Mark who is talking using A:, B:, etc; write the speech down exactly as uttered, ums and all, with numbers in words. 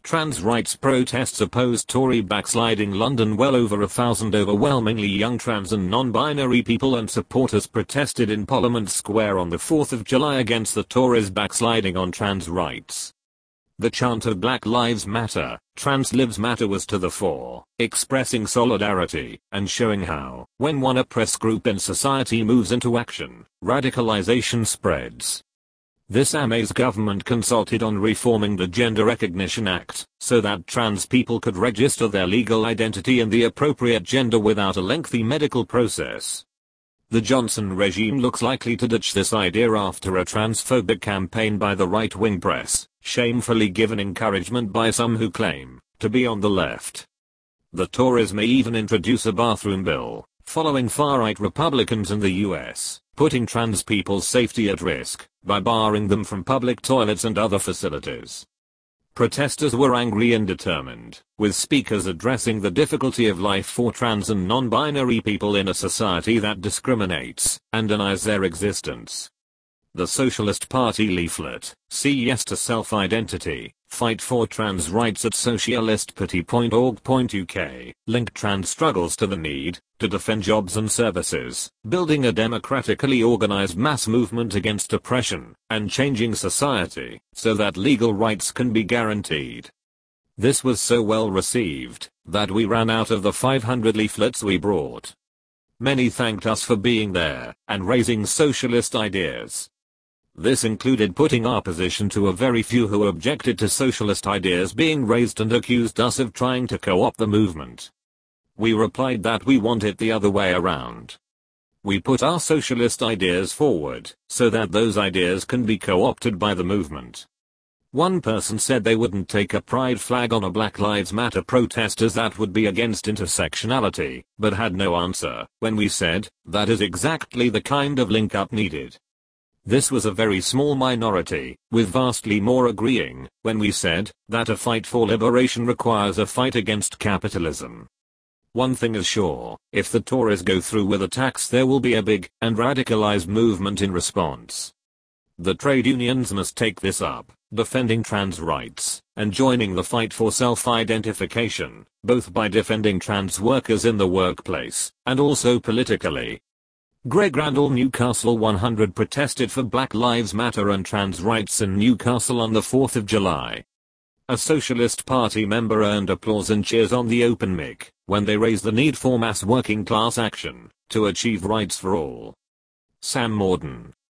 A: Trans rights protests opposed Tory backsliding London. Well over a thousand overwhelmingly young trans and non-binary people and supporters protested in Parliament Square on the fourth of July against the Tories backsliding on trans rights. The chant of Black Lives Matter, Trans Lives Matter was to the fore, expressing solidarity and showing how, when one oppressed group in society moves into action, radicalization spreads. This A M A's government consulted on reforming the Gender Recognition Act, so that trans people could register their legal identity and the appropriate gender without a lengthy medical process. The Johnson regime looks likely to ditch this idea after a transphobic campaign by the right-wing press, shamefully given encouragement by some who claim to be on the left. The Tories may even introduce a bathroom bill, following far-right Republicans in the U S, putting trans people's safety at risk by barring them from public toilets and other facilities. Protesters were angry and determined, with speakers addressing the difficulty of life for trans and non-binary people in a society that discriminates and denies their existence. The Socialist Party leaflet, "See Yes to Self-Identity, Fight for Trans Rights" at socialist party dot org dot U K, linked trans struggles to the need to defend jobs and services, building a democratically organized mass movement against oppression, and changing society so that legal rights can be guaranteed. This was so well received that we ran out of the five hundred leaflets we brought. Many thanked us for being there and raising socialist ideas. This included putting our position to a very few who objected to socialist ideas being raised and accused us of trying to co-opt the movement. We replied that we want it the other way around. We put our socialist ideas forward so that those ideas can be co-opted by the movement. One person said they wouldn't take a pride flag on a Black Lives Matter protest as that would be against intersectionality, but had no answer when we said that is exactly the kind of link-up needed. This was a very small minority, with vastly more agreeing when we said that a fight for liberation requires a fight against capitalism. One thing is sure, if the Tories go through with attacks, there will be a big and radicalized movement in response. The trade unions must take this up, defending trans rights and joining the fight for self-identification, both by defending trans workers in the workplace and also politically. Greg Randall, Newcastle one hundred protested for Black Lives Matter and trans rights in Newcastle on the fourth of July. A Socialist Party member earned applause and cheers on the open mic when they raised the need for mass working class action to achieve rights for all. Sam Morden,